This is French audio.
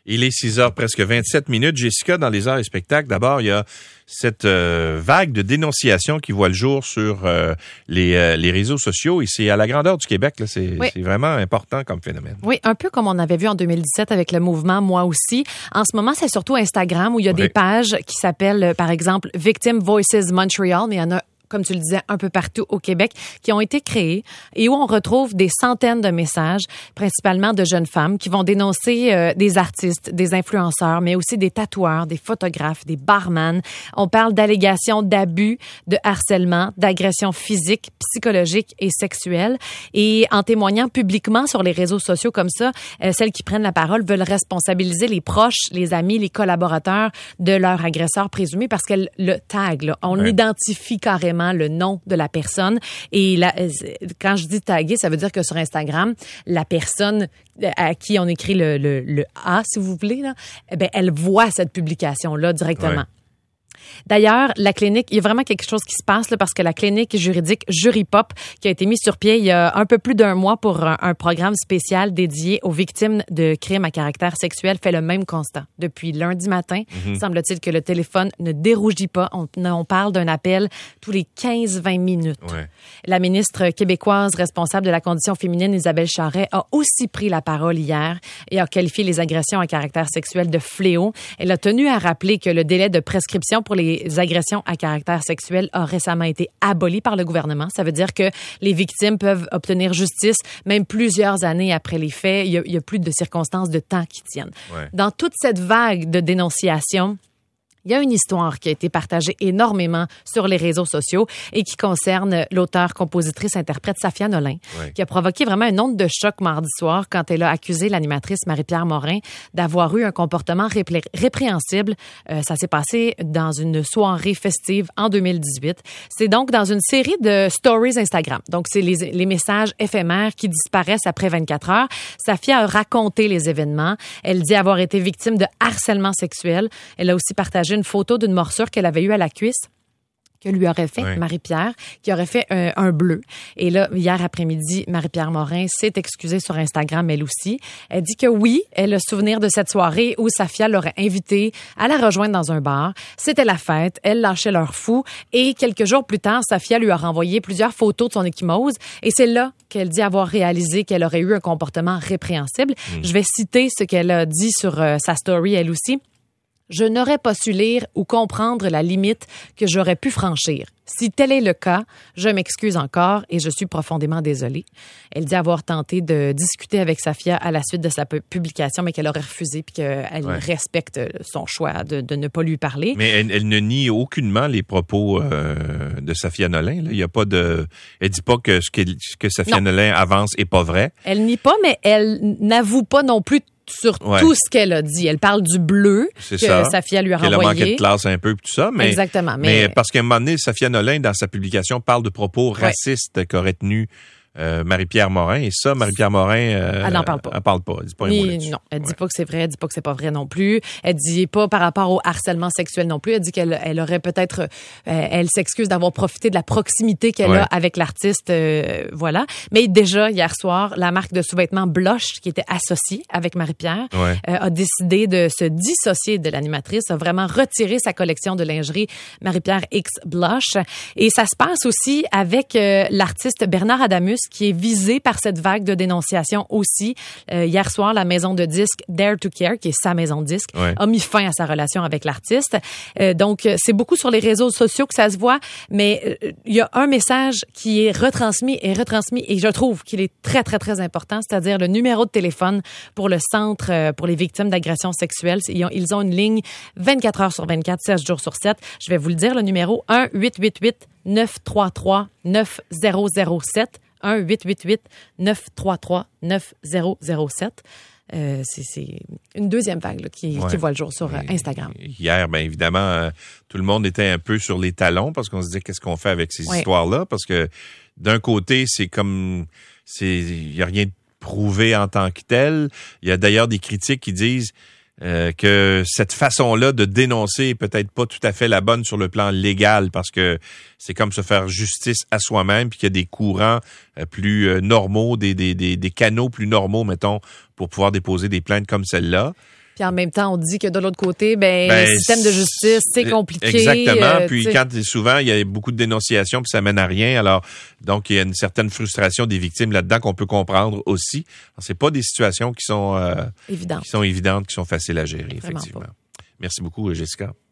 Il est 6h presque 27 minutes. Jessica, dans les arts et spectacles, d'abord, il y a cette vague de dénonciation qui voit le jour sur les réseaux sociaux. Et c'est à la grandeur du Québec. Là, c'est vraiment important comme phénomène. Oui, un peu comme on avait vu en 2017 avec le mouvement Moi aussi. En ce moment, c'est surtout Instagram où il y a des pages qui s'appellent, par exemple, Victim Voices Montreal, mais il y en a, comme tu le disais, un peu partout au Québec, qui ont été créés et où on retrouve des centaines de messages, principalement de jeunes femmes, qui vont dénoncer des artistes, des influenceurs, mais aussi des tatoueurs, des photographes, des barman. On parle d'allégations d'abus, de harcèlement, d'agressions physiques, psychologiques et sexuelles. Et en témoignant publiquement sur les réseaux sociaux comme ça, celles qui prennent la parole veulent responsabiliser les proches, les amis, les collaborateurs de leur agresseur présumé parce qu'elles le taguent. Là. On identifie carrément le nom de la personne. Et là, quand je dis taguer, ça veut dire que sur Instagram, la personne à qui on écrit le A, si vous voulez, là, ben, elle voit cette publication-là directement. Ouais. D'ailleurs, la clinique, il y a vraiment quelque chose qui se passe là parce que la clinique juridique Juripop, qui a été mise sur pied il y a un peu plus d'un mois pour un programme spécial dédié aux victimes de crimes à caractère sexuel, fait le même constat. Depuis lundi matin, semble-t-il que le téléphone ne dérougit pas. On parle d'un appel tous les 15-20 minutes. Ouais. La ministre québécoise responsable de la condition féminine, Isabelle Charest, a aussi pris la parole hier et a qualifié les agressions à caractère sexuel de fléau. Elle a tenu à rappeler que le délai de prescription pour les agressions à caractère sexuel a récemment été aboli par le gouvernement. Ça veut dire que les victimes peuvent obtenir justice même plusieurs années après les faits. Il y a plus de circonstances de temps qui tiennent. Ouais. Dans toute cette vague de dénonciation, il y a une histoire qui a été partagée énormément sur les réseaux sociaux et qui concerne l'auteure, compositrice, interprète Safia Nolin, qui a provoqué vraiment une onde de choc mardi soir quand elle a accusé l'animatrice Marie-Pierre Morin d'avoir eu un comportement répréhensible. Ça s'est passé dans une soirée festive en 2018. C'est donc dans une série de stories Instagram. Donc, c'est les messages éphémères qui disparaissent après 24 heures. Safia a raconté les événements. Elle dit avoir été victime de harcèlement sexuel. Elle a aussi partagé une photo d'une morsure qu'elle avait eue à la cuisse que lui aurait fait Marie-Pierre, qui aurait fait un bleu. Et là, hier après-midi, Marie-Pierre Morin s'est excusée sur Instagram, elle aussi. Elle dit que oui, elle a souvenir de cette soirée où Safia l'aurait invitée à la rejoindre dans un bar. C'était la fête, elle lâchait leur fou. Et quelques jours plus tard, Safia lui a renvoyé plusieurs photos de son ecchymose. Et c'est là qu'elle dit avoir réalisé qu'elle aurait eu un comportement répréhensible. Je vais citer ce qu'elle a dit sur sa story, elle aussi. Je n'aurais pas su lire ou comprendre la limite que j'aurais pu franchir. Si tel est le cas, je m'excuse encore et je suis profondément désolée. Elle dit avoir tenté de discuter avec Safia à la suite de sa publication, mais qu'elle aurait refusé puis qu'elle respecte son choix de ne pas lui parler. Mais elle ne nie aucunement les propos de Safia Nolin. Là. Il y a pas de, elle dit pas que ce que Safia Nolin avance est pas vrai. Elle nie pas, mais elle n'avoue pas non plus sur tout ce qu'elle a dit. Elle parle du bleu que Safia lui a renvoyé. Qu'elle a manqué de classe un peu et tout ça. Mais, exactement. Mais parce qu'à un moment donné, Safia Nolin, dans sa publication, parle de propos racistes qu'aurait tenus Marie-Pierre Morin. Et ça, Marie-Pierre Morin... elle n'en parle pas. Elle parle pas. Elle dit pas un mot là-dessus. Non, elle dit pas que c'est vrai. Elle dit pas que c'est pas vrai non plus. Elle dit pas par rapport au harcèlement sexuel non plus. Elle dit qu'elle aurait peut-être... elle s'excuse d'avoir profité de la proximité qu'elle a avec l'artiste. Voilà. Mais déjà, hier soir, la marque de sous-vêtements Blush, qui était associée avec Marie-Pierre, a décidé de se dissocier de l'animatrice, a vraiment retiré sa collection de lingerie Marie-Pierre X Blush. Et ça se passe aussi avec l'artiste Bernard Adamus, qui est visé par cette vague de dénonciation aussi. Hier soir, la maison de disques Dare to Care, qui est sa maison de disques, a mis fin à sa relation avec l'artiste. Donc, c'est beaucoup sur les réseaux sociaux que ça se voit, mais il y a un message qui est retransmis, et je trouve qu'il est très, très, très important, c'est-à-dire le numéro de téléphone pour le Centre pour les victimes d'agressions sexuelles. Ils ont une ligne 24 heures sur 24, 7 jours sur 7. Je vais vous le dire, le numéro 1-888-933-9007. 1-888-933-9007. C'est une deuxième vague là, qui voit le jour sur Instagram. Hier, bien évidemment, tout le monde était un peu sur les talons parce qu'on se disait qu'est-ce qu'on fait avec ces histoires-là, parce que d'un côté, c'est comme il y a rien de prouvé en tant que tel. Il y a d'ailleurs des critiques qui disent que cette façon-là de dénoncer est peut-être pas tout à fait la bonne sur le plan légal, parce que c'est comme se faire justice à soi-même, puis qu'il y a des courants plus normaux, des canaux plus normaux, mettons, pour pouvoir déposer des plaintes comme celle-là. Puis en même temps, on dit que de l'autre côté, le système de justice, c'est compliqué. Exactement. Puis souvent, il y a beaucoup de dénonciations, puis ça mène à rien. Alors, donc, il y a une certaine frustration des victimes là-dedans qu'on peut comprendre aussi. Alors, c'est pas des situations qui sont évidentes, qui sont faciles à gérer, effectivement. Merci beaucoup, Jessica.